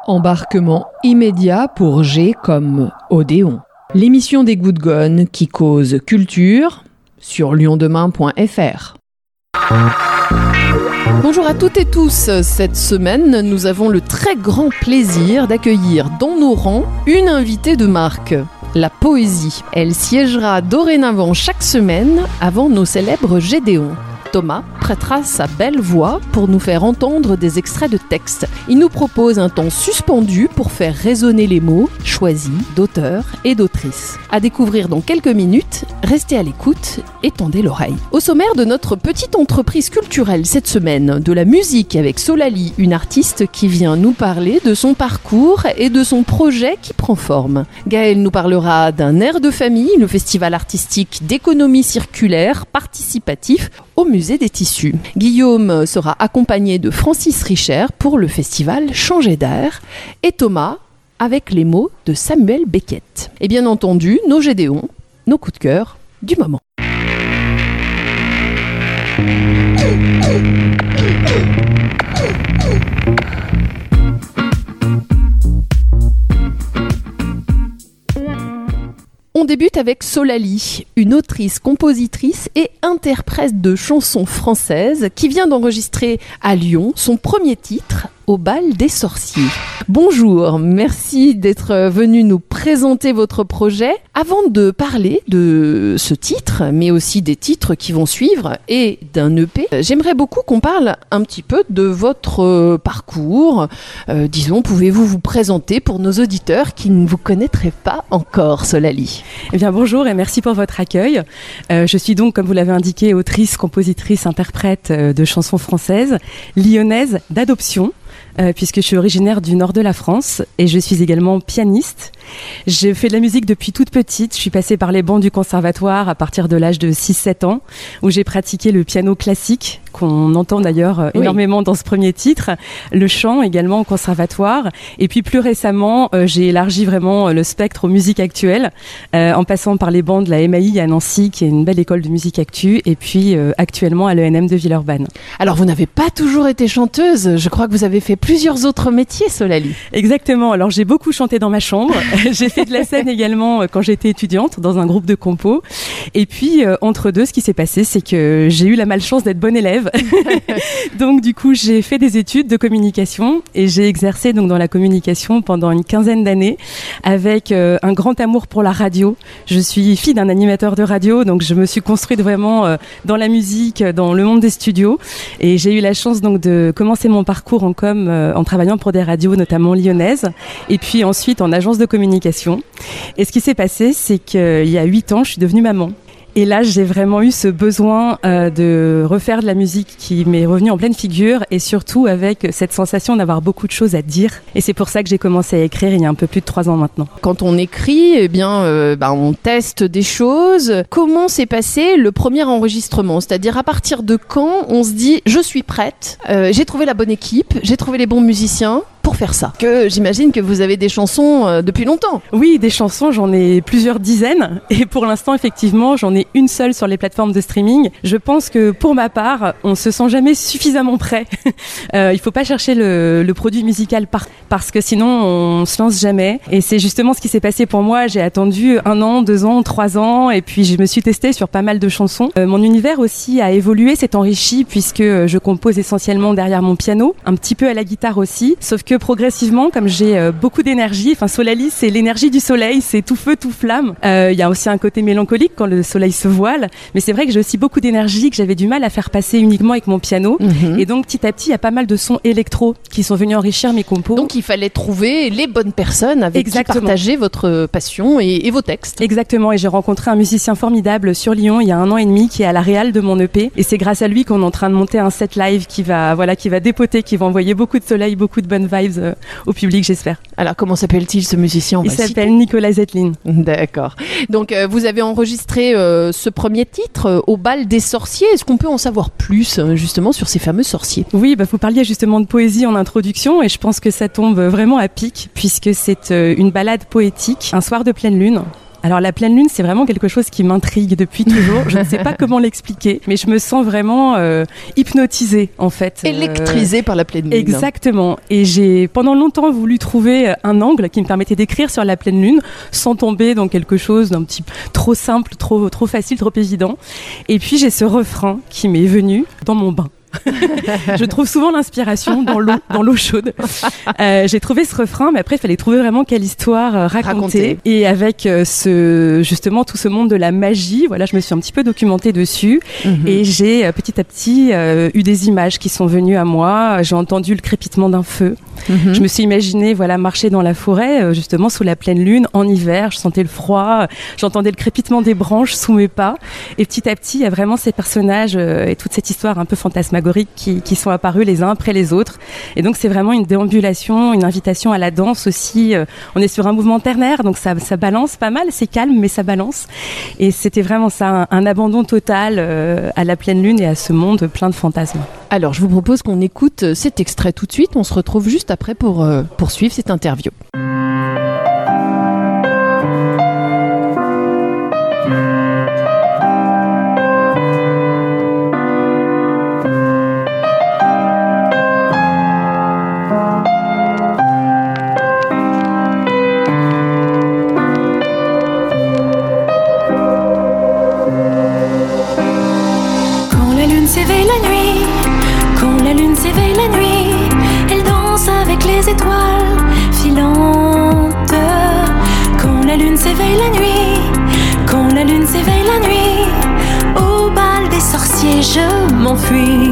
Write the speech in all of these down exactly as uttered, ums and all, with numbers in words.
Embarquement immédiat pour G comme Odéon. L'émission des Good Gone qui cause culture sur lion demain point f r. Bonjour à toutes et tous. Cette semaine, nous avons le très grand plaisir d'accueillir dans nos rangs une invitée de marque, la poésie. Elle siégera dorénavant chaque semaine avant nos célèbres Gédéons. Thomas prêtera sa belle voix pour nous faire entendre des extraits de textes. Il nous propose un temps suspendu pour faire résonner les mots choisis d'auteurs et d'autrices. À découvrir dans quelques minutes, restez à l'écoute et tendez l'oreille. Au sommaire de notre petite entreprise culturelle cette semaine, de la musique avec Solali, une artiste qui vient nous parler de son parcours et de son projet qui prend forme. Gaëlle nous parlera d'un air de famille, le festival artistique d'économie circulaire participatif au musée des tissus. Guillaume sera accompagné de Francis Richer pour le festival Changer d'air et Thomas avec les mots de Samuel Beckett. Et bien entendu, nos Gédéons, nos coups de cœur du moment. On débute avec Solali, une autrice, compositrice et interprète de chansons françaises qui vient d'enregistrer à Lyon son premier titre, Au bal des sorciers. Bonjour, merci d'être venu nous présenter votre projet. Avant de parler de ce titre, mais aussi des titres qui vont suivre et d'un E P, j'aimerais beaucoup qu'on parle un petit peu de votre parcours. Euh, disons, pouvez-vous vous présenter pour nos auditeurs qui ne vous connaîtraient pas encore, Solali ? Eh bien, bonjour et merci pour votre accueil. Euh, je suis donc, comme vous l'avez indiqué, autrice, compositrice, interprète euh, de chansons françaises, lyonnaise d'adoption. Euh, puisque je suis originaire du nord de la France et je suis également pianiste. J'ai fait de la musique depuis toute petite. Je suis passée par les bancs du conservatoire à partir de l'âge de six sept ans, où j'ai pratiqué le piano classique, qu'on entend d'ailleurs euh, oui. énormément dans ce premier titre, le chant également au conservatoire. Et puis plus récemment, euh, j'ai élargi vraiment le spectre aux musiques actuelles, euh, en passant par les bancs de la M A I à Nancy, qui est une belle école de musique actu, et puis euh, actuellement à l'E N M de Villeurbanne. Alors vous n'avez pas toujours été chanteuse, je crois que vous avez fait plusieurs autres métiers, Solali. Exactement. Alors, j'ai beaucoup chanté dans ma chambre. J'ai fait de la scène également quand j'étais étudiante dans un groupe de compo. Et puis, euh, entre deux, ce qui s'est passé, c'est que j'ai eu la malchance d'être bonne élève. Donc, du coup, j'ai fait des études de communication et j'ai exercé donc dans la communication pendant une quinzaine d'années avec euh, un grand amour pour la radio. Je suis fille d'un animateur de radio, donc je me suis construite vraiment euh, dans la musique, dans le monde des studios. Et j'ai eu la chance donc de commencer mon parcours en com en travaillant pour des radios notamment lyonnaises et puis ensuite en agence de communication. Et ce qui s'est passé, c'est qu'il y a huit ans, je suis devenue maman. Et là, j'ai vraiment eu ce besoin euh, de refaire de la musique qui m'est revenue en pleine figure et surtout avec cette sensation d'avoir beaucoup de choses à dire. Et c'est pour ça que j'ai commencé à écrire il y a un peu plus de trois ans maintenant. Quand on écrit, eh bien, euh, bah, on teste des choses. Comment s'est passé le premier enregistrement ? C'est-à-dire à partir de quand on se dit « je suis prête, euh, j'ai trouvé la bonne équipe, j'ai trouvé les bons musiciens ». Pour faire ça, que j'imagine que vous avez des chansons euh, depuis longtemps. Oui, des chansons, j'en ai plusieurs dizaines et pour l'instant, effectivement, j'en ai une seule sur les plateformes de streaming. Je pense que pour ma part, on se sent jamais suffisamment prêt. euh, il faut pas chercher le, le produit musical par, parce que sinon, on se lance jamais. Et c'est justement ce qui s'est passé pour moi. J'ai attendu un an, deux ans, trois ans et puis je me suis testée sur pas mal de chansons. Euh, mon univers aussi a évolué, s'est enrichi puisque je compose essentiellement derrière mon piano, un petit peu à la guitare aussi, sauf que progressivement, comme j'ai euh, beaucoup d'énergie, enfin Solali, c'est l'énergie du soleil, c'est tout feu, tout flamme. Il euh, y a aussi un côté mélancolique quand le soleil se voile, mais c'est vrai que j'ai aussi beaucoup d'énergie que j'avais du mal à faire passer uniquement avec mon piano. Mm-hmm. Et donc petit à petit, il y a pas mal de sons électro qui sont venus enrichir mes compos. Donc il fallait trouver les bonnes personnes avec Exactement. Qui partager votre passion et, et vos textes. Exactement, et j'ai rencontré un musicien formidable sur Lyon il y a un an et demi qui est à la réal de mon E P, et c'est grâce à lui qu'on est en train de monter un set live qui va, voilà, qui va dépoter, qui va envoyer beaucoup de soleil, beaucoup de bonnes vibes euh, au public, j'espère. Alors, comment s'appelle-t-il ce musicien ? Il s'appelle Nicolas Zetlin. D'accord. Donc, euh, vous avez enregistré euh, ce premier titre, euh, Au bal des sorciers. Est-ce qu'on peut en savoir plus, euh, justement, sur ces fameux sorciers ? Oui, bah, vous parliez justement de poésie en introduction et je pense que ça tombe vraiment à pic puisque c'est euh, une ballade poétique, un soir de pleine lune. Alors la pleine lune, c'est vraiment quelque chose qui m'intrigue depuis toujours. Je ne sais pas comment l'expliquer, mais je me sens vraiment euh, hypnotisée en fait. Électrisée euh, par la pleine lune. Exactement. Et j'ai pendant longtemps voulu trouver un angle qui me permettait d'écrire sur la pleine lune sans tomber dans quelque chose d'un petit trop simple, trop trop facile, trop évident. Et puis j'ai ce refrain qui m'est venu dans mon bain. Je trouve souvent l'inspiration dans l'eau, dans l'eau chaude. Euh, j'ai trouvé ce refrain, mais après il fallait trouver vraiment quelle histoire euh, raconter. raconter. Et avec euh, ce justement tout ce monde de la magie, voilà, je me suis un petit peu documentée dessus mm-hmm. et j'ai euh, petit à petit euh, eu des images qui sont venues à moi. J'ai entendu le crépitement d'un feu. Mm-hmm. Je me suis imaginée, voilà, marcher dans la forêt, euh, justement sous la pleine lune, en hiver. Je sentais le froid, j'entendais le crépitement des branches sous mes pas. Et petit à petit, il y a vraiment ces personnages euh, et toute cette histoire un peu fantasmagorique Qui, qui sont apparus les uns après les autres. Et donc c'est vraiment une déambulation, une invitation à la danse aussi. Euh, on est sur un mouvement ternaire, donc ça, ça balance pas mal, c'est calme mais ça balance. Et c'était vraiment ça, un, un abandon total euh, à la pleine lune et à ce monde plein de fantasmes. Alors je vous propose qu'on écoute cet extrait tout de suite. On se retrouve juste après pour euh, poursuivre cette interview. S'éveille la nuit, quand la lune s'éveille la nuit, au bal des sorciers je m'enfuis.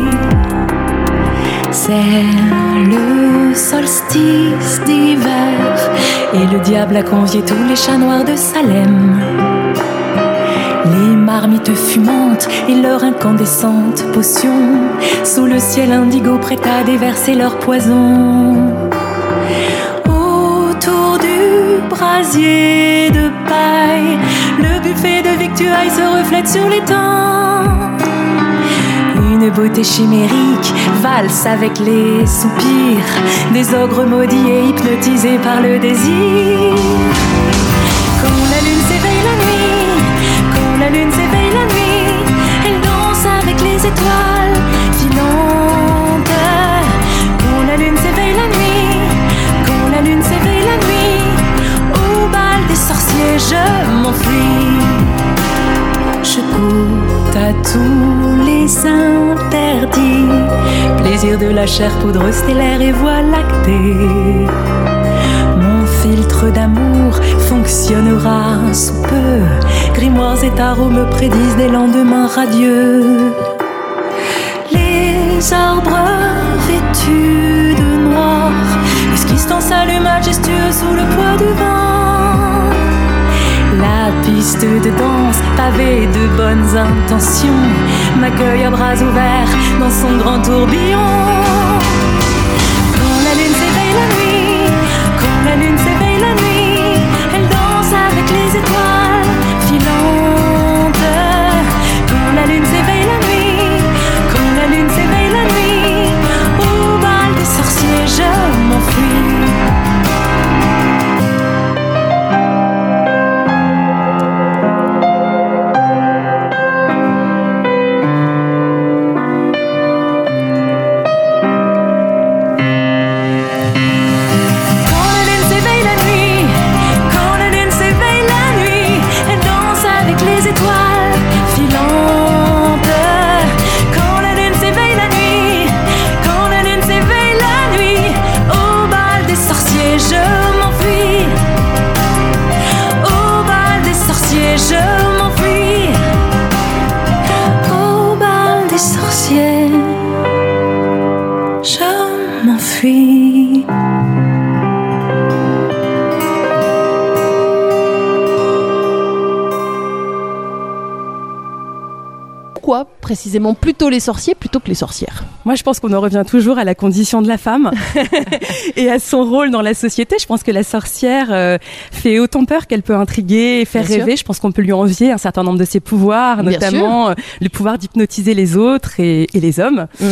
C'est le solstice d'hiver et le diable a convié tous les chats noirs de Salem. Les marmites fumantes et leur incandescente potion, sous le ciel indigo prêt à déverser leur poison. Brasier de paille, le buffet de victuailles se reflète sur l'étang. Une beauté chimérique valse avec les soupirs des ogres maudits et hypnotisés par le désir. Quand la lune s'éveille la nuit, quand la lune s'éveille la nuit, elle danse avec les étoiles filantes. Quand la lune s'éveille la nuit, quand la lune s'éveille la nuit, des sorciers, je m'enfuis. Je goûte à tous les interdits, plaisir de la chair, poudre stellaire et voie lactée. Mon filtre d'amour fonctionnera sous peu, grimoires et tarots me prédisent des lendemains radieux. Les arbres vêtus de noir esquissent en salut majestueux sous le poids du vent. La piste de danse, pavée de bonnes intentions, m'accueille à bras ouverts dans son grand tourbillon. Quand la lune s'éveille la nuit, quand la lune s'éveille la nuit, elle danse avec les étoiles filantes. Quand la lune s'éveille la nuit, quand la lune s'éveille la nuit, au bal des sorciers je m'enfuis. Pourquoi précisément plutôt les sorciers plutôt que les sorcières ? Moi, je pense qu'on en revient toujours à la condition de la femme et à son rôle dans la société. Je pense que la sorcière euh, fait autant peur qu'elle peut intriguer et faire Bien rêver. Sûr. Je pense qu'on peut lui envier un certain nombre de ses pouvoirs, Bien notamment euh, le pouvoir d'hypnotiser les autres et, et les hommes. Mmh.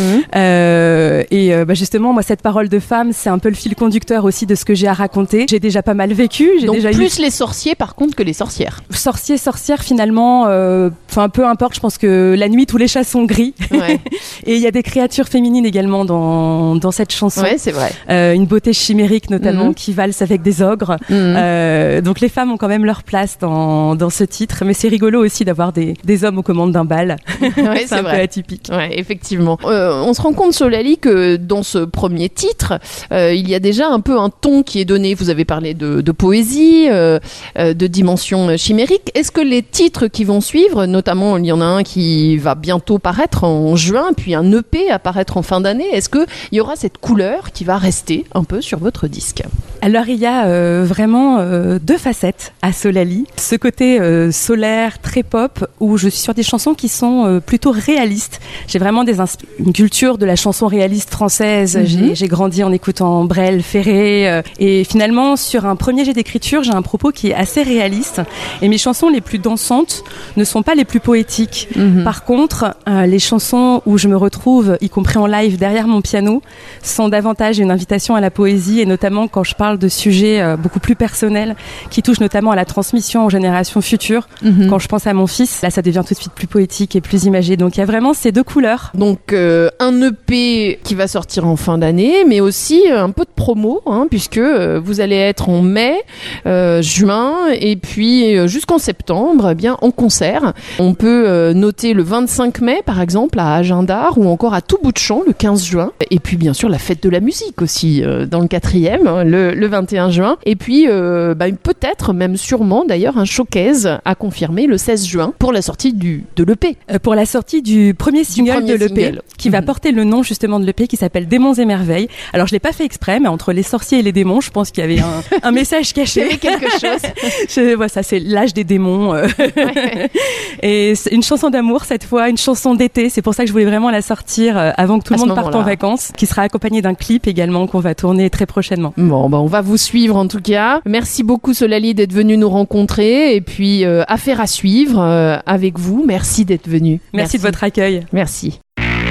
Euh, et euh, bah, justement, moi, cette parole de femme, c'est un peu le fil conducteur aussi de ce que j'ai à raconter. J'ai déjà pas mal vécu. J'ai Donc déjà plus eu... les sorciers, par contre, que les sorcières. Sorciers, sorcières, finalement, enfin euh, peu importe. Je pense que la nuit, tous les chats sont gris. Ouais. Et il y a des créatures féminine également dans dans cette chanson. Ouais, c'est vrai. Euh, une beauté chimérique notamment mmh. qui valse avec des ogres. Mmh. Euh, donc les femmes ont quand même leur place dans dans ce titre, mais c'est rigolo aussi d'avoir des des hommes aux commandes d'un bal. Ouais, c'est, c'est un vrai. peu atypique. Ouais, effectivement. Euh, on se rend compte, Solali, que dans ce premier titre, euh, il y a déjà un peu un ton qui est donné. Vous avez parlé de de poésie, euh, euh, de dimension chimérique. Est-ce que les titres qui vont suivre, notamment il y en a un qui va bientôt paraître en juin, puis un E P apparaître en fin d'année. Est-ce qu'il y aura cette couleur qui va rester un peu sur votre disque ? Alors il y a euh, vraiment euh, deux facettes à Solali. Ce côté euh, solaire, très pop, où je suis sur des chansons qui sont euh, plutôt réalistes. J'ai vraiment des insp- une culture de la chanson réaliste française. Mm-hmm. J'ai, j'ai grandi en écoutant Brel, Ferré. Euh, et finalement, sur un premier jet d'écriture, j'ai un propos qui est assez réaliste. Et mes chansons les plus dansantes ne sont pas les plus poétiques. Mm-hmm. Par contre, euh, les chansons où je me retrouve, y compris en live derrière mon piano, sont davantage une invitation à la poésie, et notamment quand je parle de sujets euh, beaucoup plus personnels qui touchent notamment à la transmission aux générations futures. Mm-hmm. Quand je pense à mon fils, là ça devient tout de suite plus poétique et plus imagé. Donc il y a vraiment ces deux couleurs. Donc euh, un E P qui va sortir en fin d'année, mais aussi euh, un peu de promo, hein, puisque euh, vous allez être en mai, euh, juin et puis euh, jusqu'en septembre, eh bien en concert. On peut euh, noter le vingt-cinq mai par exemple à Agenda, ou encore à Tout bout de champ le quinze juin, et puis bien sûr la fête de la musique aussi euh, dans le quatrième, le, le vingt et un juin, et puis euh, bah, peut-être même sûrement d'ailleurs un showcase à confirmer le seize juin pour la sortie du, de l'E P. Euh, pour la sortie du premier single du premier de l'E P single. Qui mmh. va porter le nom justement de l'E P qui s'appelle Démons et Merveilles. Alors je l'ai pas fait exprès, mais entre les sorciers et les démons, je pense qu'il y avait un, un message caché. Il y avait quelque chose. je, ouais, ça c'est l'âge des démons. Euh. Ouais. Et c'est une chanson d'amour cette fois, une chanson d'été. C'est pour ça que je voulais vraiment la sortir euh, avant que tout le monde parte en vacances, qui sera accompagné d'un clip également qu'on va tourner très prochainement. Bon, bah on va vous suivre en tout cas. Merci beaucoup Solali d'être venue nous rencontrer, et puis euh, affaire à suivre euh, avec vous. Merci d'être venue. Merci, Merci de votre accueil. Merci.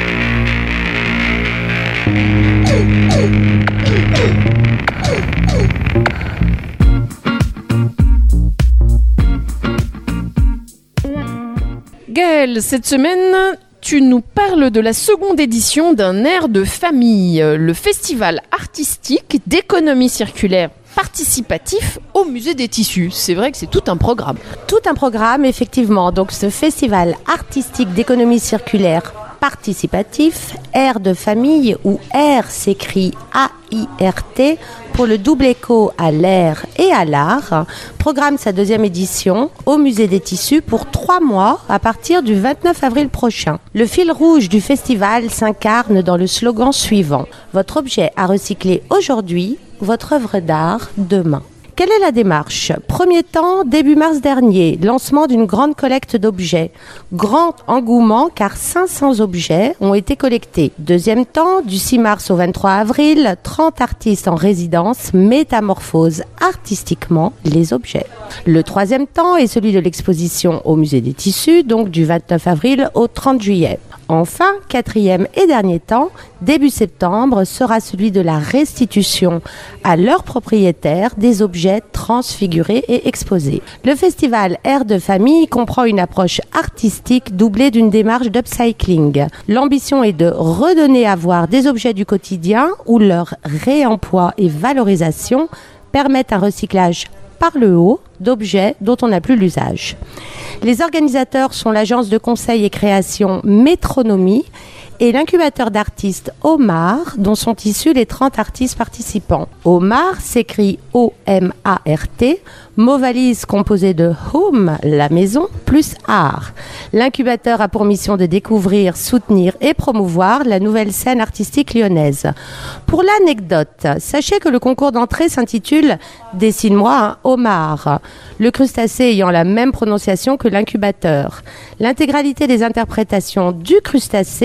Gaëlle, cette semaine, tu nous parles de la seconde édition d'un air de famille, le festival artistique d'économie circulaire participatif au musée des tissus. C'est vrai que c'est tout un programme. Tout un programme, effectivement. Donc ce festival artistique d'économie circulaire participatif, air de famille, où air s'écrit A I R T pour le double écho à l'air et à l'art, programme sa deuxième édition au musée des tissus pour trois mois à partir du vingt-neuf avril prochain. Le fil rouge du festival s'incarne dans le slogan suivant: votre objet à recycler aujourd'hui, votre œuvre d'art demain. Quelle est la démarche ? Premier temps, début mars dernier, lancement d'une grande collecte d'objets. Grand engouement car cinq cents objets ont été collectés. Deuxième temps, du six mars au vingt-trois avril, trente artistes en résidence métamorphosent artistiquement les objets. Le troisième temps est celui de l'exposition au musée des tissus, donc du vingt-neuf avril au trente juillet. Enfin, quatrième et dernier temps, début septembre, sera celui de la restitution à leurs propriétaires des objets transfigurés et exposés. Le festival Air de Famille comprend une approche artistique doublée d'une démarche d'upcycling. L'ambition est de redonner à voir des objets du quotidien où leur réemploi et valorisation permettent un recyclage par le haut d'objets dont on n'a plus l'usage. Les organisateurs sont l'agence de conseil et création Métronomie et l'incubateur d'artistes Omar, dont sont issus les trente artistes participants. Omar s'écrit O M A R T, mot valise composé de home, la maison, plus art. L'incubateur a pour mission de découvrir, soutenir et promouvoir la nouvelle scène artistique lyonnaise. Pour l'anecdote, sachez que le concours d'entrée s'intitule « Dessine-moi un homard », le crustacé ayant la même prononciation que l'incubateur. L'intégralité des interprétations du crustacé est d'ailleurs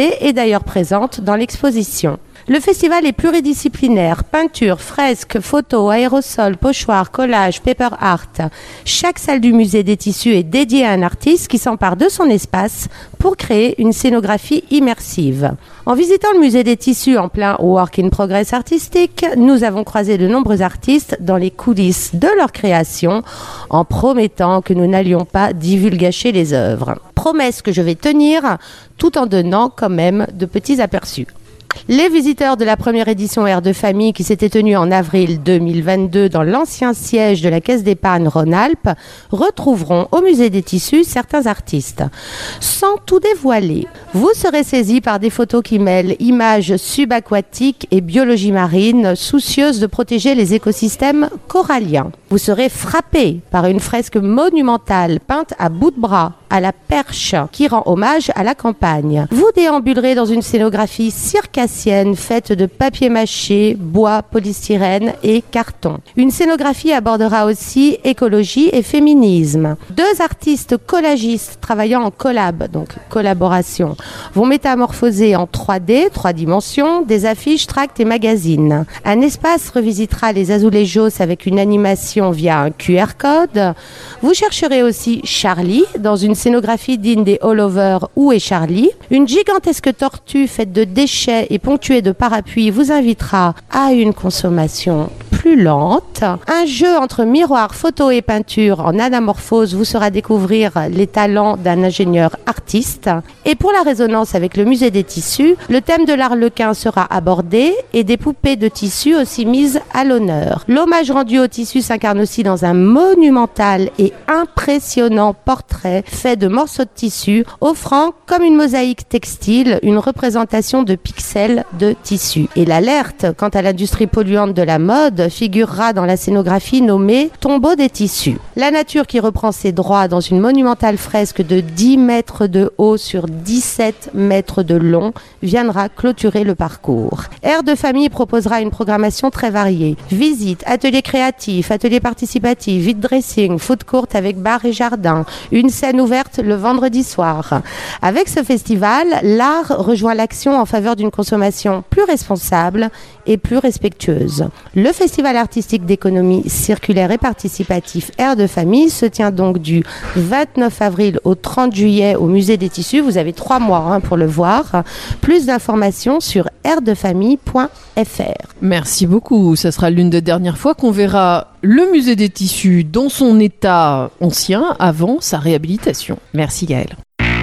d'ailleurs présentes dans l'exposition. Le festival est pluridisciplinaire, peinture, fresques, photos, aérosols, pochoirs, collages, paper art. Chaque salle du musée des tissus est dédiée à un artiste qui s'empare de son espace pour créer une scénographie immersive. En visitant le musée des tissus en plein work in progress artistique, nous avons croisé de nombreux artistes dans les coulisses de leur création en promettant que nous n'allions pas divulgacher les œuvres. Promesse que je vais tenir tout en donnant quand même de petits aperçus. Les visiteurs de la première édition Air de Famille qui s'était tenue en avril deux mille vingt-deux dans l'ancien siège de la Caisse d'épargne Rhône-Alpes retrouveront au musée des tissus certains artistes. Sans tout dévoiler, vous serez saisis par des photos qui mêlent images subaquatiques et biologie marine, soucieuses de protéger les écosystèmes coralliens. Vous serez frappés par une fresque monumentale peinte à bout de bras, à la perche, qui rend hommage à la campagne. Vous déambulerez dans une scénographie circassienne faite de papier mâché, bois, polystyrène et carton. Une scénographie abordera aussi écologie et féminisme. Deux artistes collagistes travaillant en collab, donc collaboration, vont métamorphoser en trois D, trois dimensions, des affiches, tracts et magazines. Un espace revisitera les azulejos avec une animation via un Q R code. Vous chercherez aussi Charlie dans une scénographie digne des All Over Où est Charlie. Une gigantesque tortue faite de déchets et ponctuée de parapluies vous invitera à une consommation plus lente. Un jeu entre miroir, photo et peinture en anamorphose vous fera découvrir les talents d'un ingénieur artiste. Et pour la résonance avec le musée des tissus, le thème de l'arlequin sera abordé et des poupées de tissu aussi mises à l'honneur. L'hommage rendu au tissu s'incarne aussi dans un monumental et impressionnant portrait fait de morceaux de tissu, offrant comme une mosaïque textile une représentation de pixels de tissu. Et l'alerte quant à l'industrie polluante de la mode figurera dans la scénographie nommée Tombeau des tissus. La nature qui reprend ses droits dans une monumentale fresque de dix mètres de haut sur dix-sept mètres de long viendra clôturer le parcours. Air de Famille proposera une programmation très variée. Visites, ateliers créatifs, ateliers participatifs, vide dressing, food court avec bar et jardin, une scène ouverte le vendredi soir. Avec ce festival, l'art rejoint l'action en faveur d'une consommation plus responsable et plus respectueuse. Le Festival artistique d'économie circulaire et participatif Air de Famille se tient donc du vingt-neuf avril au trente juillet au musée des tissus. Vous avez trois mois hein, pour le voir. Plus d'informations sur air de famille point f r. Merci beaucoup. Ce sera l'une des dernières fois qu'on verra le musée des tissus dans son état ancien avant sa réhabilitation. Merci Gaëlle.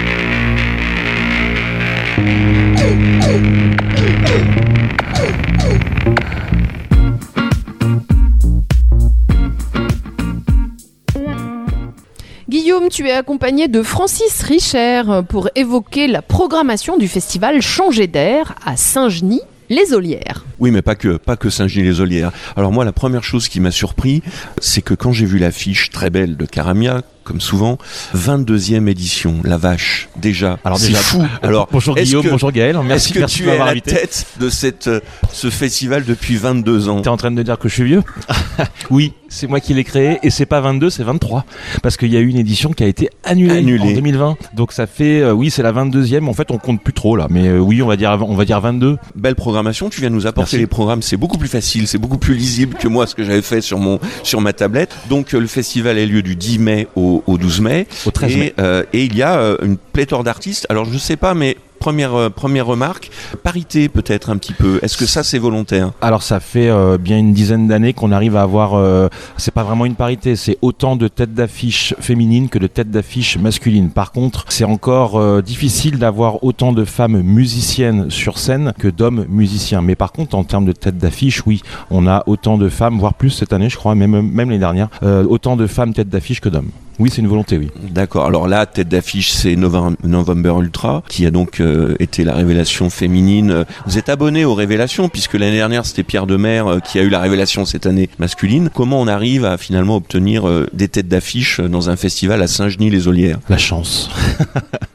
Guillaume, tu es accompagné de Francis Richer pour évoquer la programmation du festival Changer d'air à Saint-Genis-les-Olières. Oui, mais pas que, pas que Saint-Genis-les-Olières. Alors moi, la première chose qui m'a surpris, c'est que quand j'ai vu l'affiche très belle de Caramia, comme souvent, vingt-deuxième édition, la vache, déjà, alors c'est déjà, fou. Alors, bonjour Guillaume, que, bonjour Gaël, merci, est-ce que merci tu de es à m'avoir la invité. tête de cette, ce festival depuis vingt-deux ans? T'es en train de me dire que je suis vieux? Oui, c'est moi qui l'ai créé, et c'est pas vingt-deux, c'est vingt-trois. Parce qu'il y a eu une édition qui a été annulée, annulée. en deux mille vingt. Donc ça fait, euh, oui, c'est la vingt-deuxième, en fait on compte plus trop là, mais euh, oui, on va dire, on va dire vingt-deux. Belle programmation, tu viens nous apporter. Merci. Les programmes, c'est beaucoup plus facile, c'est beaucoup plus lisible que moi ce que j'avais fait sur mon, sur ma tablette. Donc euh, le festival a lieu du dix mai au, au douze mai. Au treize mai. Et, euh, et il y a euh, une pléthore d'artistes. Alors je sais pas, mais première euh, première remarque, parité peut-être un petit peu. Est-ce que ça c'est volontaire? Alors ça fait euh, bien une dizaine d'années qu'on arrive à avoir. Euh, c'est pas vraiment une parité, c'est autant de têtes d'affiche féminines que de têtes d'affiche masculines. Par contre, c'est encore euh, difficile d'avoir autant de femmes musiciennes sur scène que d'hommes musiciens. Mais par contre, en termes de têtes d'affiche, oui, on a autant de femmes, voire plus cette année, je crois, même même l'année dernière, euh, autant de femmes têtes d'affiche que d'hommes. Oui, c'est une volonté, oui. D'accord. Alors là, tête d'affiche, c'est November, November Ultra, qui a donc euh, été la révélation féminine. Vous êtes abonné aux révélations, puisque l'année dernière, c'était Pierre Demer euh, qui a eu la révélation cette année masculine. Comment on arrive à finalement obtenir euh, des têtes d'affiche dans un festival à Saint-Genis-les-Olières? La chance.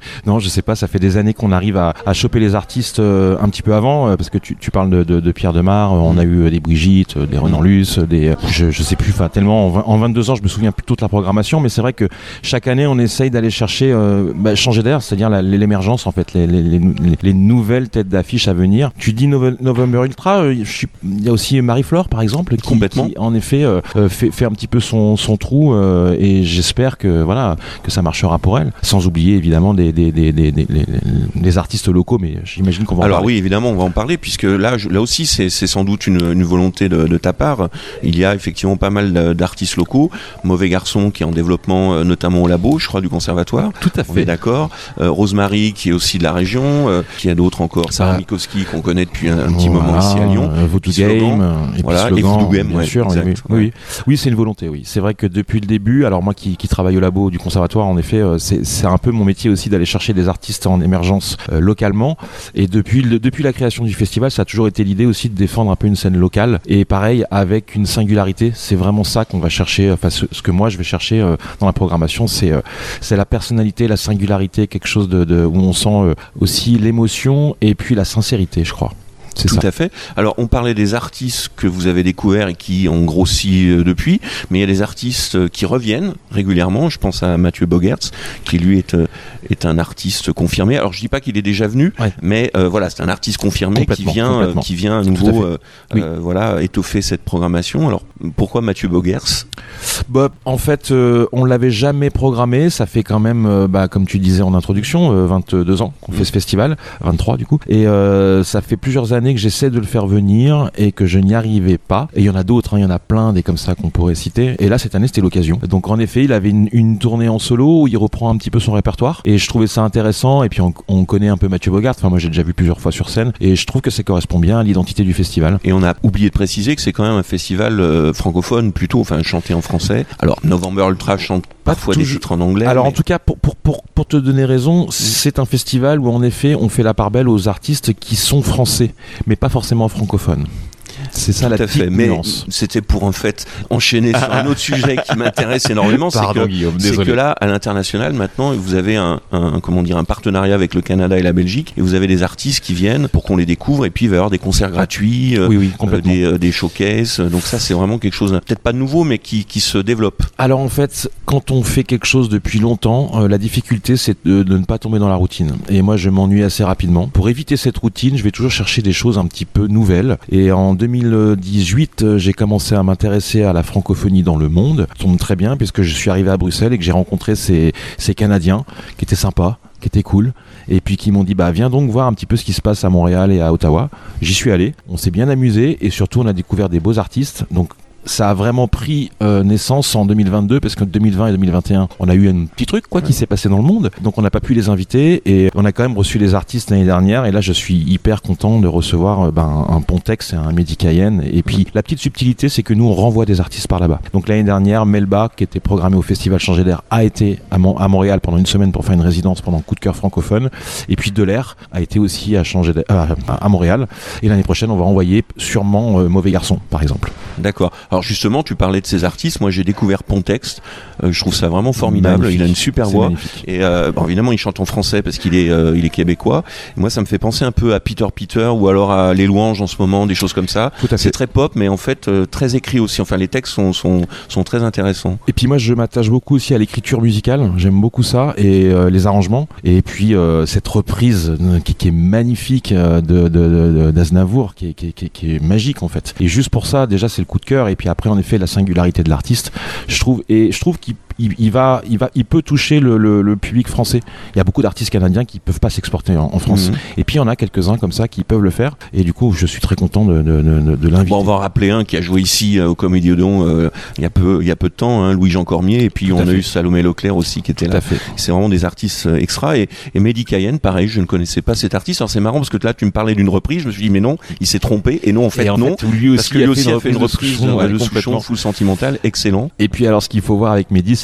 Non, je sais pas, ça fait des années qu'on arrive à, à choper les artistes euh, un petit peu avant, euh, parce que tu, tu parles de, de, de Pierre Demar, euh, on a eu euh, des Brigitte, euh, des Renan Luce, des, euh, je, je sais plus, enfin tellement, en, vingt, en vingt-deux ans, je me souviens plus de toute la programmation, mais c'est vrai que chaque année, on essaye d'aller chercher, euh, bah, changer d'air, c'est-à-dire la, l'émergence, en fait, les, les, les, les nouvelles têtes d'affiche à venir. Tu dis Nove- November Ultra, euh, il y a aussi Marie-Flore, par exemple, qui, Complètement. qui en effet, euh, fait, fait un petit peu son, son trou, euh, et j'espère que, voilà, que ça marchera pour elle, sans oublier évidemment des, des, des, des, des, des, des artistes locaux, mais j'imagine qu'on va en Alors parler. oui, évidemment, on va en parler, puisque là, je, là aussi, c'est, c'est sans doute une, une volonté de, de ta part. Il y a effectivement pas mal d'artistes locaux. Mauvais Garçon qui est en développement, euh, notamment au labo, je crois, du conservatoire. Tout à On fait. est d'accord. Euh, Rosemary qui est aussi de la région. Euh, qui a d'autres encore. Sarah Ah. Mikowski qu'on connaît depuis un, un petit Voilà, moment ici à Lyon. euh, Voodoo Slogan. Game, euh, et Voilà, puis et Slogan, Voodoo Game, bien ouais, sûr. exact, oui, ouais. oui, oui. Oui, c'est une volonté, oui. C'est vrai que depuis le début, alors moi qui, qui travaille au labo du conservatoire, en effet, euh, c'est, c'est un peu mon métier aussi d'aller chercher des artistes en émergence euh, localement. Et depuis, le, depuis la création du festival, ça a toujours été l'idée aussi de défendre un peu une scène locale. Et pareil, avec une singularité, c'est vraiment ça qu'on va chercher. Enfin, ce, ce que moi je vais chercher euh, dans la programmation, c'est, euh, c'est la personnalité, la singularité, quelque chose de, de où on sent euh, aussi l'émotion et puis la sincérité, je crois. C'est Tout ça. à fait. Alors, on parlait des artistes que vous avez découverts et qui ont grossi euh, depuis, mais il y a des artistes euh, qui reviennent régulièrement. Je pense à Mathieu Bogertz, qui lui est, euh, est un artiste confirmé. Alors, je dis pas qu'il est déjà venu, Ouais. mais euh, voilà, c'est un artiste confirmé qui Complètement, vient, euh, complètement. qui vient à Tout à nouveau, fait. euh, Oui. euh, voilà, étoffer cette programmation. Alors, pourquoi Mathieu Bogertz? Bah, en fait, euh, on l'avait jamais programmé. Ça fait quand même, euh, bah, comme tu disais en introduction, euh, vingt-deux ans qu'on fait ce festival, vingt-trois du coup. Et euh, ça fait plusieurs années que j'essaie de le faire venir et que je n'y arrivais pas. Et il y en a d'autres, hein, il y en a plein des comme ça qu'on pourrait citer. Et là, cette année, c'était l'occasion. Donc en effet, il avait une, une tournée en solo où il reprend un petit peu son répertoire. Et je trouvais ça intéressant. Et puis on, on connaît un peu Mathieu Bogart. Enfin, moi, j'ai déjà vu plusieurs fois sur scène. Et je trouve que ça correspond bien à l'identité du festival. Et on a oublié de préciser que c'est quand même un festival euh, francophone, plutôt, enfin chanté en français. Alors November Ultra chante parfois des toujours. titres en anglais. Alors mais... en tout cas, pour, pour, pour, pour te donner raison, c'est un festival où en effet on fait la part belle aux artistes qui sont français, mais pas forcément francophones. C'est ça Tout la à petite fait, mais nuance. c'était pour en fait enchaîner sur un autre sujet qui m'intéresse énormément, c'est Pardon, que, Guillaume, c'est désolé. que là, à l'international, maintenant, vous avez un, un, comment dire, un partenariat avec le Canada et la Belgique, et vous avez des artistes qui viennent pour qu'on les découvre, et puis il va y avoir des concerts gratuits, euh, Oui, oui, euh, complètement. des, euh, des showcases, donc ça c'est vraiment quelque chose, peut-être pas de nouveau, mais qui, qui se développe. Alors en fait, quand on fait quelque chose depuis longtemps, euh, la difficulté c'est de, de ne pas tomber dans la routine. Et moi je m'ennuie assez rapidement. Pour éviter cette routine, je vais toujours chercher des choses un petit peu nouvelles. Et en deux mille dix-huit, euh, j'ai commencé à m'intéresser à la francophonie dans le monde. Ça tombe très bien puisque je suis arrivé à Bruxelles et que j'ai rencontré ces, ces Canadiens qui étaient sympas, qui étaient cool, et puis qui m'ont dit bah viens donc voir un petit peu ce qui se passe à Montréal et à Ottawa. J'y suis allé, on s'est bien amusé et surtout on a découvert des beaux artistes. Donc ça a vraiment pris euh, naissance en deux mille vingt-deux parce que deux mille vingt et deux mille vingt et un on a eu un petit truc quoi qui s'est passé dans le monde, donc on n'a pas pu les inviter et on a quand même reçu les artistes l'année dernière et là je suis hyper content de recevoir euh, ben, un Pontex et un Mehdi Cayenne. Et puis la petite subtilité c'est que nous on renvoie des artistes par là-bas. Donc l'année dernière Melba qui était programmée au festival Changer d'air a été à, Mon- à Montréal pendant une semaine pour faire une résidence pendant Coup de cœur francophone, et puis Delair a été aussi à, Changer d'air, euh, à Montréal, et l'année prochaine on va envoyer sûrement euh, Mauvais Garçon par exemple. D'accord. Alors justement, tu parlais de ces artistes. Moi, j'ai découvert Pontex. Euh, je trouve ça vraiment formidable. Magnifique. Il a une super C'est voix. magnifique. Et euh, bon, évidemment, il chante en français parce qu'il est, euh, il est québécois. Et moi, ça me fait penser un peu à Peter Peter ou alors à Les Louanges en ce moment, des choses comme ça. Tout à fait. C'est très pop, mais en fait euh, très écrit aussi. Enfin, les textes sont sont, sont très intéressants. Et puis moi je m'attache beaucoup aussi à l'écriture musicale, j'aime beaucoup ça, et euh, les arrangements, et puis euh, cette reprise euh, qui, qui est magnifique euh, de, de, de- d'Aznavour, qui est, qui, est, qui est- qui est magique en fait. Et juste pour ça, déjà c'est le coup de cœur, et puis après en effet la singularité de l'artiste, je trouve, et je trouve qu'il il, il va, il va, il peut toucher le, le, le public français. Il y a beaucoup d'artistes canadiens qui peuvent pas s'exporter en, en France, Mhm. et puis il y en a quelques-uns comme ça qui peuvent le faire, et du coup je suis très content de, de, de, de l'inviter. Bon, on va en rappeler un qui a joué ici euh, au Comédie-Odon euh, il y a peu, il y a peu de temps, hein, Louis-Jean Cormier, et puis Tout à on a fait. eu Salomé Leclerc aussi qui était Tout là. à fait. C'est vraiment des artistes euh, extra. Et, et Mehdi Cayenne, pareil, je ne connaissais pas cet artiste. Alors c'est marrant parce que là tu me parlais d'une reprise, je me suis dit mais non, il s'est trompé. Et non, en fait Et en non. fait, lui Parce aussi que lui a aussi fait une a fait une reprise de reprise Souchon, de, ouais, de complètement. Souchon, Full Sentimental, excellent. Et puis alors ce qu'il faut voir avec Mehdi, c'est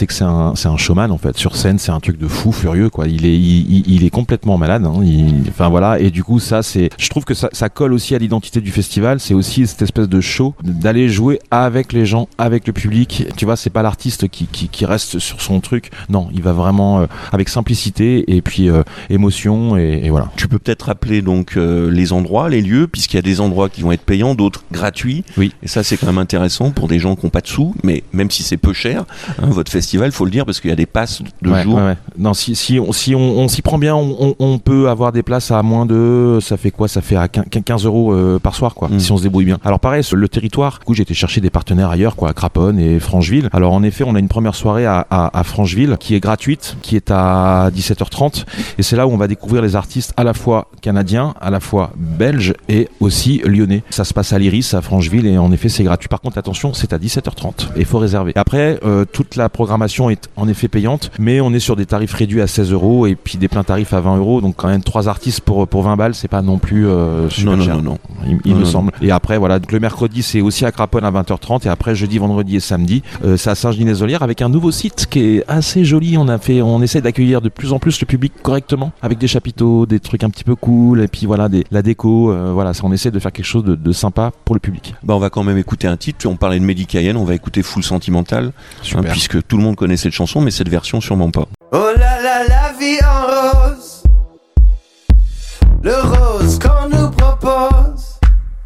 c'est que c'est un, c'est un showman en fait. Sur scène, c'est un truc de fou furieux quoi. Il est, il, il est complètement malade. Hein. Il, enfin voilà. Et du coup, ça, c'est, je trouve que ça, ça colle aussi à l'identité du festival. C'est aussi cette espèce de show d'aller jouer avec les gens, avec le public. Tu vois, c'est pas l'artiste qui, qui, qui reste sur son truc. Non, il va vraiment euh, avec simplicité et puis euh, émotion et, et voilà. Tu peux peut-être rappeler donc euh, les endroits, les lieux, puisqu'il y a des endroits qui vont être payants, d'autres gratuits. Oui. Et ça, c'est quand même intéressant pour des gens qui n'ont pas de sous, mais même si c'est peu cher, hein, votre festival, faut le dire, parce qu'il y a des passes de ouais, jours. Ouais, ouais. Non, si, si, on, si on, on s'y prend bien, on, on, on peut avoir des places à moins de, ça fait quoi? Ça fait à quinze euros euh, par soir, quoi, mmh. si on se débrouille bien. Alors pareil, sur le territoire, du coup, j'ai été chercher des partenaires ailleurs, quoi, à Craponne et Francheville. Alors en effet, on a une première soirée à, à, à Francheville qui est gratuite, qui est à dix-sept heures trente, et c'est là où on va découvrir les artistes à la fois canadiens, à la fois belges et aussi lyonnais. Ça se passe à l'Iris, à Francheville, et en effet, c'est gratuit. Par contre, attention, c'est à dix-sept heures trente et il faut réserver. Après, euh, toute la programmation est en effet payante, mais on est sur des tarifs réduits à seize euros et puis des pleins tarifs à vingt euros. Donc quand même trois artistes pour pour vingt balles, c'est pas non plus euh, super non, cher. Non, non, non. Il, il non, me non, semble. non. Et après, voilà, donc le mercredi, c'est aussi à Craponne à vingt heures trente, et après jeudi, vendredi et samedi, euh, c'est à Saint-Genis-les-Olières avec un nouveau site qui est assez joli. On a fait, on essaie d'accueillir de plus en plus le public correctement avec des chapiteaux, des trucs un petit peu cool, et puis voilà, des, la déco. Euh, voilà, ça, on essaie de faire quelque chose de, de sympa pour le public. Bah, on va quand même écouter un titre. On parlait de Mehdi Cayenne, on va écouter Full Sentimental, hein, puisque tout le monde connaît cette chanson, mais cette version sûrement pas. Oh là là, la vie en rose, le rose qu'on nous propose,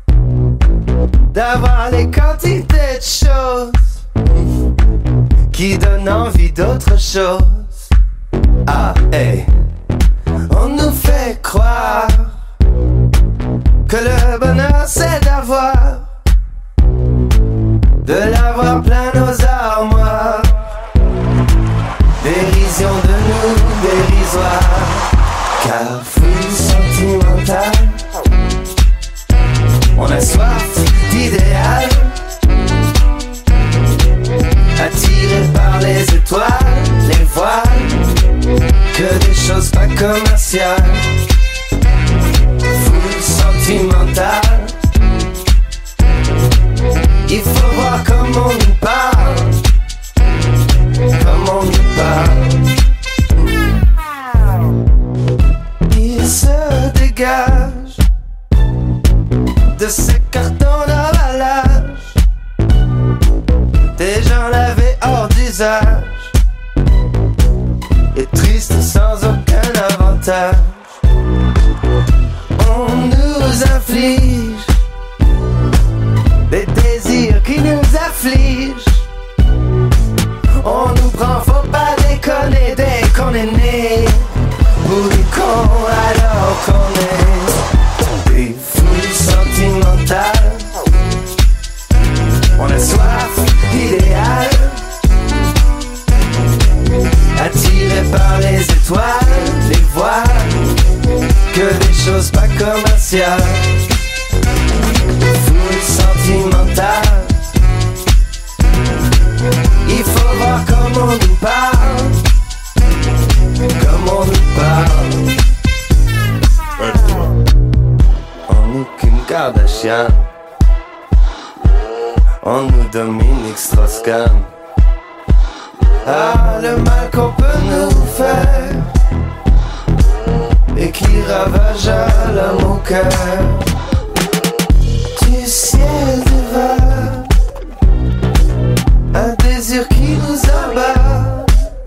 d'avoir les quantités de choses qui donnent envie d'autre chose. Ah, hey, on nous fait croire que le bonheur c'est d'avoir, de l'avoir plein nos armoires. Dérision de nous, dérisoire, car full sentimental, on a soif d'idéal, attiré par les étoiles, les voiles, que des choses pas commerciales. Full sentimental, il faut voir comment on nous parle, comment on nous parle. Il se dégage de ces cartons d'emballage, des gens lavés hors d'usage et tristes sans aucun avantage. On nous inflige des désirs qui nous affligent. On nous prend, faut pas déconner dès qu'on est né pour des cons alors qu'on est des fous sentimentales. On a soif d'idéal, attiré par les étoiles, les voiles, que des choses pas commerciales. Full sentimental, il faut voir comment on nous parle, comment on nous parle. On n'est qu'une Kardashian, on nous Dominique Strauss-Kahn. Ah, le mal qu'on peut nous faire et qui ravage à l'homme au cœur. Du ciel dévale un désir qui nous abat,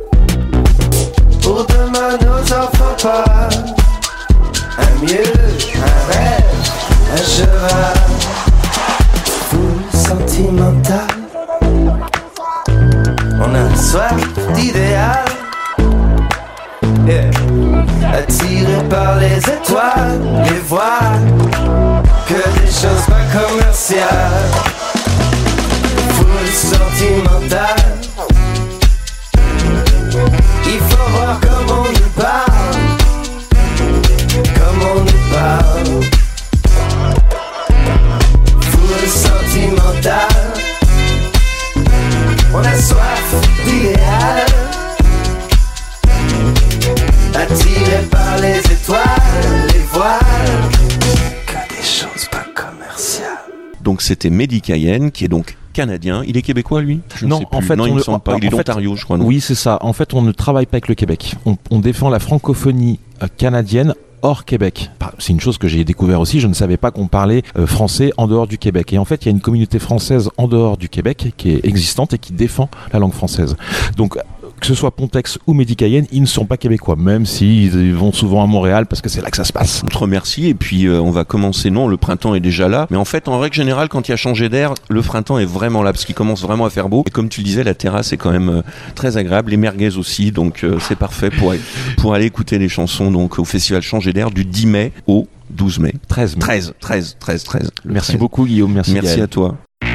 pour demain nos enfants parlent. Un mieux, un rêve, un cheval. Full sentimental, on a soif d'idéal, yeah. Attiré par les étoiles, les voiles, que des choses pas commerciales. Full sentimental, il faut voir comment on nous parle, comment on nous parle. Full sentimental, on a soif d'idéal, attiré par les étoiles, les voiles, que des choses pas commerciales. Donc donc c'était Mehdi Cayenne, qui est donc canadien. Il est québécois, lui? Je Non, ne sais plus. en fait, non, il on me le- semble pas. en Il est fait- d'Ontario, je crois. Non Oui, c'est ça. En fait, on ne travaille pas avec le Québec. On, on défend la francophonie euh, canadienne hors Québec. Bah, c'est une chose que j'ai découvert aussi. Je ne savais pas qu'on parlait euh, français en dehors du Québec. Et en fait, il y a une communauté française en dehors du Québec qui est existante et qui défend la langue française. Donc, que ce soit Pontex ou Mehdi Cayenne, ils ne sont pas québécois, même s'ils vont souvent à Montréal parce que c'est là que ça se passe. On te remercie et puis euh, on va commencer. Non, le printemps est déjà là, mais en fait, en règle générale, quand il y a changé d'air, le printemps est vraiment là parce qu'il commence vraiment à faire beau. Et comme tu le disais, la terrasse est quand même euh, très agréable, les merguez aussi, donc euh, c'est parfait pour pour aller écouter les chansons donc au festival Changer d'air du dix mai au douze mai. treize mai. treize, treize, treize, treize. Le Merci treize. beaucoup, Guillaume. Merci, Merci Gaël. à toi.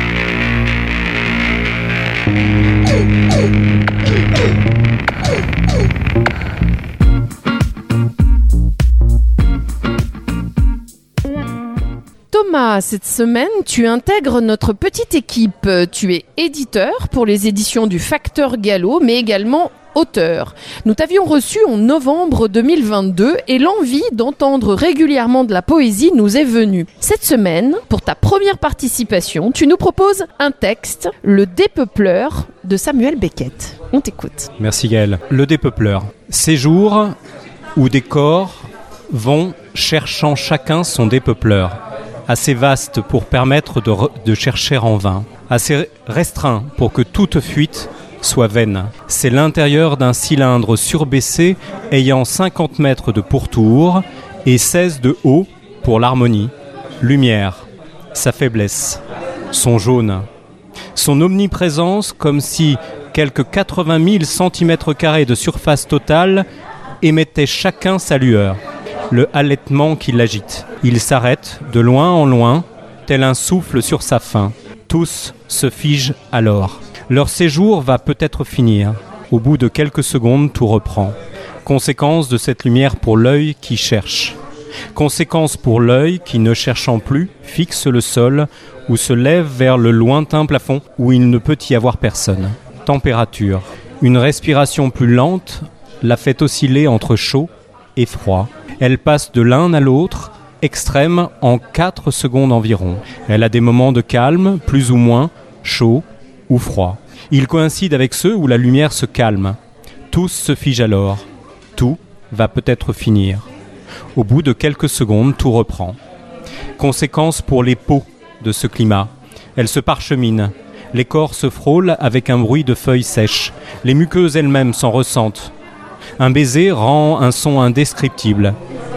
Thomas, cette semaine, tu intègres notre petite équipe. Tu es éditeur pour les éditions du Facteur Gallo, mais également auteur. Nous t'avions reçu en novembre deux mille vingt-deux et l'envie d'entendre régulièrement de la poésie nous est venue. Cette semaine, pour ta première participation, tu nous proposes un texte, Le Dépeupleur de Samuel Beckett. On t'écoute. Merci Gaël. Le dépeupleur. Ces jours où des corps vont cherchant chacun son dépeupleur, assez vaste pour permettre de, re- de chercher en vain, assez restreint pour que toute fuite soit vaine. C'est l'intérieur d'un cylindre surbaissé ayant cinquante mètres de pourtour et seize de haut pour l'harmonie. Lumière, sa faiblesse, son jaune, son omniprésence comme si quelques quatre-vingt mille centimètres carrés de surface totale émettaient chacun sa lueur. Le halètement qui l'agite. Il s'arrête de loin en loin, tel un souffle sur sa faim. Tous se figent alors. Leur séjour va peut-être finir. Au bout de quelques secondes, tout reprend. Conséquence de cette lumière pour l'œil qui cherche. Conséquence pour l'œil qui, ne cherchant plus, fixe le sol ou se lève vers le lointain plafond où il ne peut y avoir personne. Température. Une respiration plus lente la fait osciller entre chaud et froid. Elle passe de l'un à l'autre, extrême, en quatre secondes environ. Elle a des moments de calme, plus ou moins, chaud ou froid. Il coïncide avec ceux où la lumière se calme. Tous se figent alors. Tout va peut-être finir. Au bout de quelques secondes, tout reprend. Conséquence pour les peaux de ce climat. Elles se parcheminent. Les corps se frôlent avec un bruit de feuilles sèches. Les muqueuses elles-mêmes s'en ressentent. Un baiser rend un son indescriptible.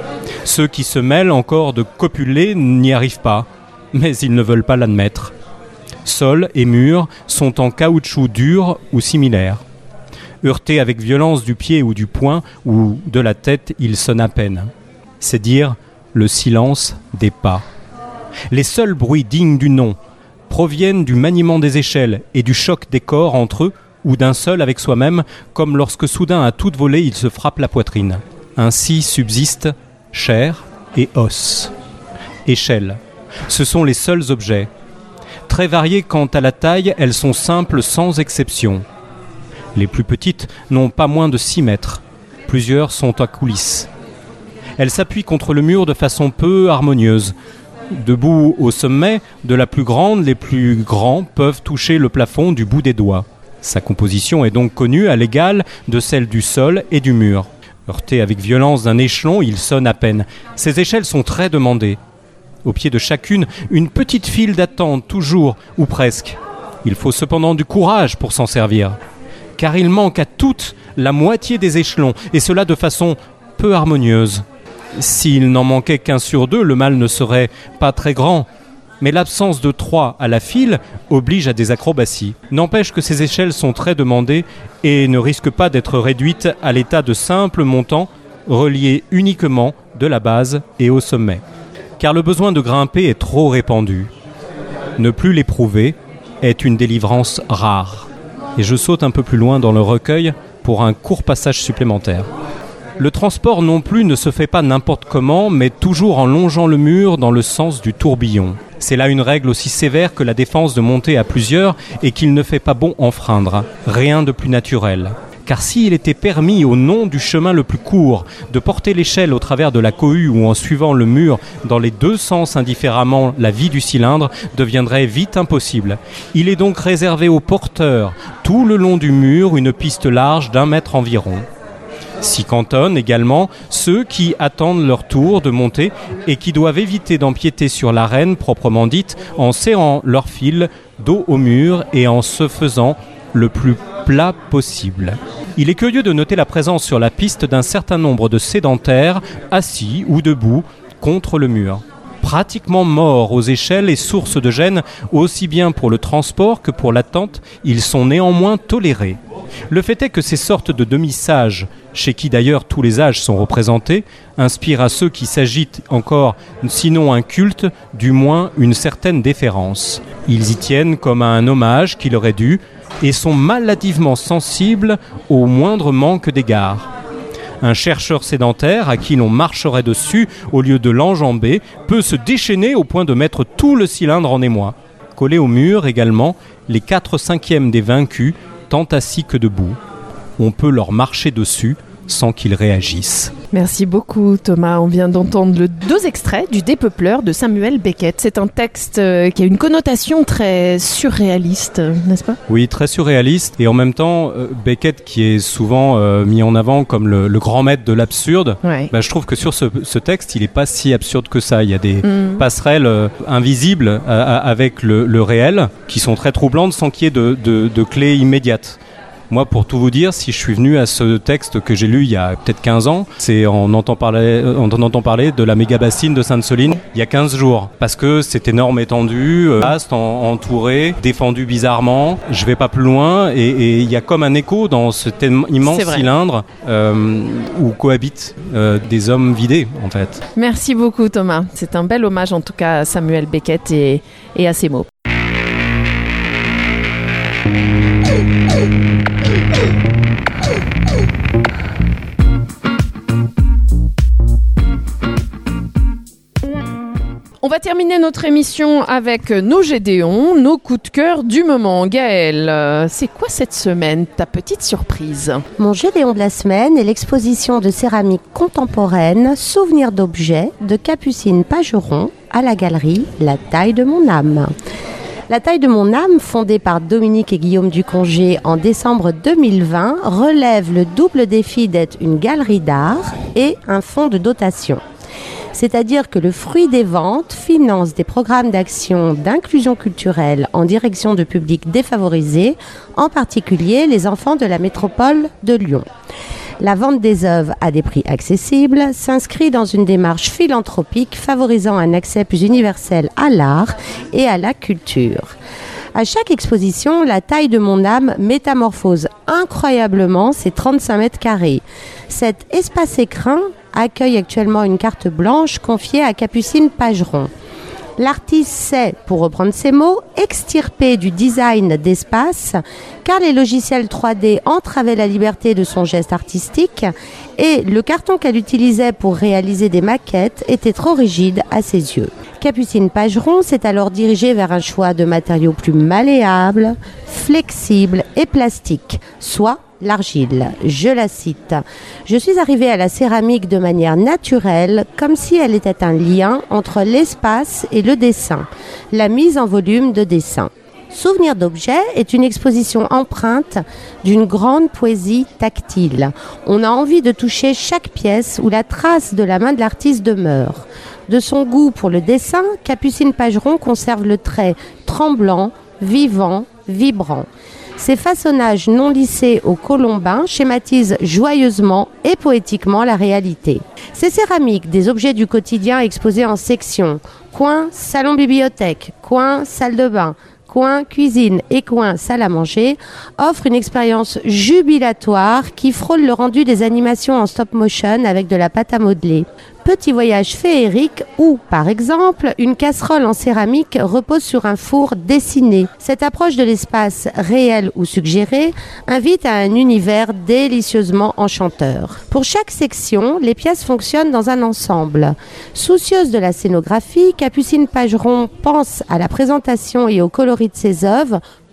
Ceux qui se mêlent encore de copuler n'y arrivent pas, mais ils ne veulent pas l'admettre. Sol et murs sont en caoutchouc dur ou similaire. Heurtés avec violence du pied ou du poing ou de la tête, ils sonnent à peine. C'est dire le silence des pas. Les seuls bruits dignes du nom proviennent du maniement des échelles et du choc des corps entre eux ou d'un seul avec soi-même, comme lorsque soudain à toute volée il se frappe la poitrine. Ainsi subsistent chair et os. Échelles, ce sont les seuls objets. Très variées quant à la taille, elles sont simples sans exception. Les plus petites n'ont pas moins de six mètres. Plusieurs sont à coulisses. Elles s'appuient contre le mur de façon peu harmonieuse. Debout au sommet, de la plus grande, les plus grands peuvent toucher le plafond du bout des doigts. Sa composition est donc connue à l'égal de celle du sol et du mur. Heurté avec violence d'un échelon, il sonne à peine. Ces échelles sont très demandées. Au pied de chacune, une petite file d'attente, toujours ou presque. Il faut cependant du courage pour s'en servir, car il manque à toute la moitié des échelons, et cela de façon peu harmonieuse. S'il n'en manquait qu'un sur deux, le mal ne serait pas très grand. Mais l'absence de trois à la file oblige à des acrobaties. N'empêche que ces échelles sont très demandées et ne risquent pas d'être réduites à l'état de simples montants reliés uniquement de la base et au sommet. Car le besoin de grimper est trop répandu. Ne plus l'éprouver est une délivrance rare. Et je saute un peu plus loin dans le recueil pour un court passage supplémentaire. Le transport non plus ne se fait pas n'importe comment, mais toujours en longeant le mur dans le sens du tourbillon. C'est là une règle aussi sévère que la défense de monter à plusieurs et qu'il ne fait pas bon enfreindre. Rien de plus naturel. car s'il était permis au nom du chemin le plus court de porter l'échelle au travers de la cohue ou en suivant le mur dans les deux sens indifféremment, la vie du cylindre deviendrait vite impossible. Il est donc réservé aux porteurs tout le long du mur une piste large d'un mètre environ. S'y cantonnent également ceux qui attendent leur tour de monter et qui doivent éviter d'empiéter sur l'arène proprement dite en serrant leur fil dos au mur et en se faisant le plus plat possible. Il est curieux de noter la présence sur la piste d'un certain nombre de sédentaires assis ou debout contre le mur. Pratiquement morts aux échelles et source de gêne aussi bien pour le transport que pour l'attente, ils sont néanmoins tolérés. Le fait est que ces sortes de demi-sages, chez qui d'ailleurs tous les âges sont représentés, inspirent à ceux qui s'agitent encore, sinon un culte, du moins une certaine déférence. Ils y tiennent comme à un hommage qui leur est dû et sont maladivement sensibles au moindre manque d'égard. Un chercheur sédentaire à qui l'on marcherait dessus au lieu de l'enjamber peut se déchaîner au point de mettre tout le cylindre en émoi. Collés au mur également, les quatre cinquièmes des vaincus, tant assis que debout. On peut leur marcher dessus sans qu'ils réagissent. Merci beaucoup Thomas. On vient d'entendre le deux extraits du Dépeupleur de Samuel Beckett. C'est un texte euh, qui a une connotation très surréaliste, n'est-ce pas ? Oui, très surréaliste. Et en même temps, euh, Beckett, qui est souvent euh, mis en avant comme le, le grand maître de l'absurde, ouais. bah, je trouve que sur ce, ce texte, il n'est pas si absurde que ça. Il y a des mm. passerelles euh, invisibles euh, avec le, le réel qui sont très troublantes sans qu'il y ait de, de, de clé immédiate. Moi, pour tout vous dire, si je suis venu à ce texte que j'ai lu il y a peut-être quinze ans, c'est en entendant parler, en entendant parler de la méga bassine de Sainte-Soline il y a quinze jours. Parce que c'est énorme étendue, vaste, en, entouré, défendu bizarrement. Je vais pas plus loin et il y a comme un écho dans cet immense cylindre euh, où cohabitent euh, des hommes vidés, en fait. Merci beaucoup Thomas. C'est un bel hommage en tout cas à Samuel Beckett et, et à ses mots. On va terminer notre émission avec nos Gédéons, nos coups de cœur du moment. Gaëlle, euh, c'est quoi cette semaine, ta petite surprise ? Mon Gédéon de la semaine est l'exposition de céramique contemporaine Souvenirs d'objets de Capucine Pageron à la galerie La Taille de mon âme. La Taille de mon âme, fondée par Dominique et Guillaume Ducongé en décembre deux mille vingt, relève le double défi d'être une galerie d'art et un fonds de dotation. C'est-à-dire que le fruit des ventes finance des programmes d'action d'inclusion culturelle en direction de publics défavorisés, en particulier les enfants de la métropole de Lyon. La vente des œuvres à des prix accessibles s'inscrit dans une démarche philanthropique favorisant un accès plus universel à l'art et à la culture. À chaque exposition, La Taille de mon âme métamorphose incroyablement ses trente-cinq mètres carrés. Cet espace écrin accueille actuellement une carte blanche confiée à Capucine Pageron. L'artiste s'est, pour reprendre ses mots, extirpé du design d'espace car les logiciels trois D entravaient la liberté de son geste artistique et le carton qu'elle utilisait pour réaliser des maquettes était trop rigide à ses yeux. Capucine Pageron s'est alors dirigée vers un choix de matériaux plus malléables, flexibles et plastiques, soit l'argile. Je la cite. « Je suis arrivée à la céramique de manière naturelle, comme si elle était un lien entre l'espace et le dessin, la mise en volume de dessin. » Souvenirs d'objets est une exposition empreinte d'une grande poésie tactile. On a envie de toucher chaque pièce où la trace de la main de l'artiste demeure. De son goût pour le dessin, Capucine Pageron conserve le trait tremblant, vivant, vibrant. Ces façonnages non lissés au colombin schématisent joyeusement et poétiquement la réalité. Ces céramiques, des objets du quotidien exposés en sections, coin salon-bibliothèque, coin salle de bain, coin cuisine et coin salle à manger, offrent une expérience jubilatoire qui frôle le rendu des animations en stop motion avec de la pâte à modeler. Petit voyage féerique où, par exemple, une casserole en céramique repose sur un four dessiné. Cette approche de l'espace réel ou suggéré invite à un univers délicieusement enchanteur. Pour chaque section, les pièces fonctionnent dans un ensemble. Soucieuse de la scénographie, Capucine Pageron pense à la présentation et au coloris de ses œuvres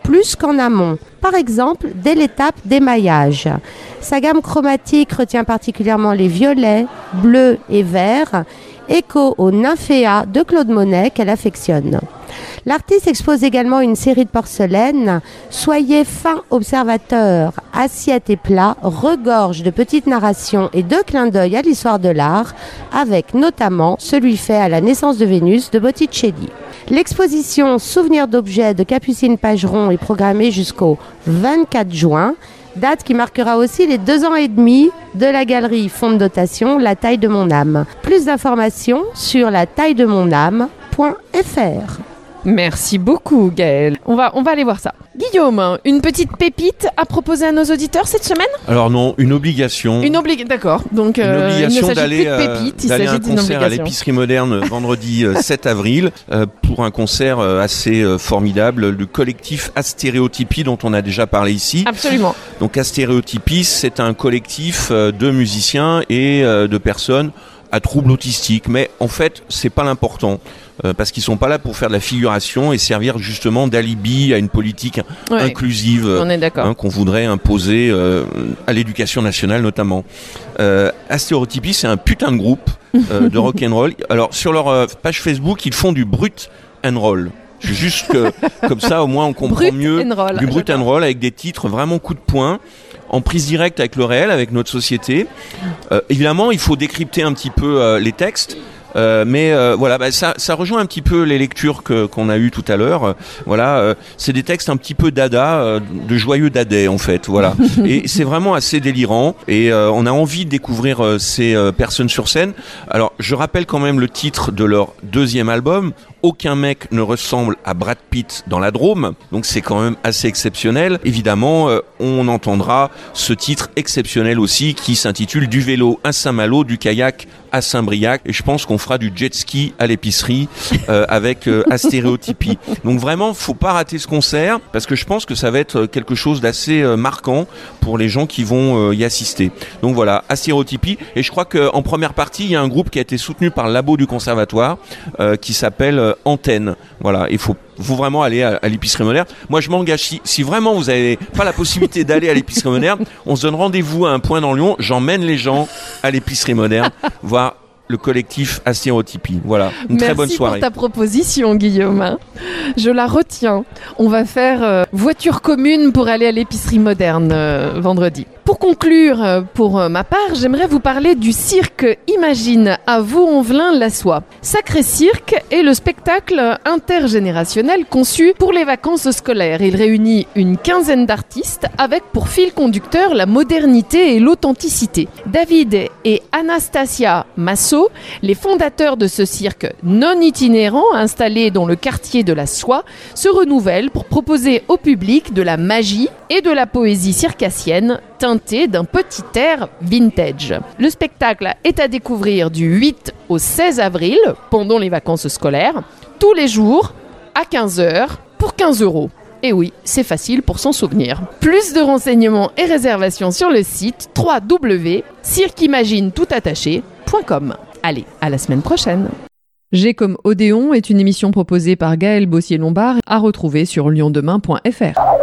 plus qu'en amont, par exemple dès l'étape d'émaillage. Sa gamme chromatique retient particulièrement les violets, bleus et verts, écho au Nymphéa de Claude Monet qu'elle affectionne. L'artiste expose également une série de porcelaines. Soyez fins observateurs, assiettes et plats regorgent de petites narrations et de clins d'œil à l'histoire de l'art, avec notamment celui fait à la naissance de Vénus de Botticelli. L'exposition Souvenirs d'objets de Capucine Pageron est programmée jusqu'au vingt-quatre juin, date qui marquera aussi les deux ans et demi de la galerie Fonds de dotation La Taille de mon âme. Plus d'informations sur la taille de mon âme point f r. Merci beaucoup, Gaëlle. On va, on va aller voir ça. Guillaume, une petite pépite à proposer à nos auditeurs cette semaine ? Alors non, une obligation. Une obligation, d'accord. Donc, une euh, obligation il ne d'aller, s'agit plus de pépite, il d'aller à s'agit un d'une concert obligation. à l'épicerie moderne vendredi euh, sept avril euh, pour un concert euh, assez euh, formidable, le collectif Astéréotypie dont on a déjà parlé ici. Absolument. Donc Astéréotypie, c'est un collectif euh, de musiciens et euh, de personnes à troubles autistiques, mais en fait c'est pas l'important euh, parce qu'ils sont pas là pour faire de la figuration et servir justement d'alibi à une politique ouais, inclusive on est d'accord. Hein, qu'on voudrait imposer euh, à l'éducation nationale notamment. Euh, Astéréotypie, c'est un putain de groupe euh, de rock'n'roll. Alors sur leur euh, page Facebook, ils font du brut and roll. Juste que, comme ça au moins on comprend brut mieux and roll, du brut and roll avec des titres vraiment coup de poing, en prise directe avec le réel, avec notre société. Euh, évidemment, il faut décrypter un petit peu euh, les textes. Euh, mais euh, voilà, bah, ça, ça rejoint un petit peu les lectures que, qu'on a eues tout à l'heure. Euh, voilà, euh, c'est des textes un petit peu dada, euh, de joyeux dadais en fait. Voilà, et c'est vraiment assez délirant. Et euh, on a envie de découvrir euh, ces euh, personnes sur scène. Alors, je rappelle quand même le titre de leur deuxième album. Aucun mec ne ressemble à Brad Pitt dans la Drôme, donc c'est quand même assez exceptionnel. Évidemment, euh, on entendra ce titre exceptionnel aussi qui s'intitule Du vélo à Saint-Malo, du kayak à Saint-Briac, et je pense qu'on fera du jet ski à l'épicerie euh, avec euh, Astéréotypie. Donc vraiment, faut pas rater ce concert parce que je pense que ça va être quelque chose d'assez euh, marquant pour les gens qui vont euh, y assister. Donc voilà, Astéréotypie, et je crois qu'en première partie, il y a un groupe qui a été soutenu par le labo du conservatoire euh, qui s'appelle euh, Antenne. Voilà, il faut, faut vraiment aller à, à l'épicerie moderne. Moi, je m'engage, si, si vraiment vous n'avez pas la possibilité d'aller à l'épicerie moderne, on se donne rendez-vous à un point dans Lyon, j'emmène les gens à l'épicerie moderne, voir le collectif Astéréotypie. Voilà, une Merci très bonne soirée. Merci pour ta proposition, Guillaume. Je la retiens. On va faire euh, voiture commune pour aller à l'épicerie moderne euh, vendredi. Pour conclure, euh, pour euh, ma part, j'aimerais vous parler du cirque Imagine à Vaux-en-Velin-la-Soie. Sacré Cirque est le spectacle intergénérationnel conçu pour les vacances scolaires. Il réunit une quinzaine d'artistes avec pour fil conducteur la modernité et l'authenticité. David et Anastasia Masso, les fondateurs de ce cirque non itinérant installé dans le quartier de la Soie, se renouvellent pour proposer au public de la magie et de la poésie circassienne teintée d'un petit air vintage. Le spectacle est à découvrir du huit au seize avril pendant les vacances scolaires, tous les jours à quinze heures pour quinze euros. Et oui, c'est facile pour s'en souvenir. Plus de renseignements et réservations sur le site w w w point cirqueimagine tout attaché point com. Allez, à la semaine prochaine. G comme Odéon est une émission proposée par Gaëlle Bossier-Lombard à retrouver sur lyon demain point f r.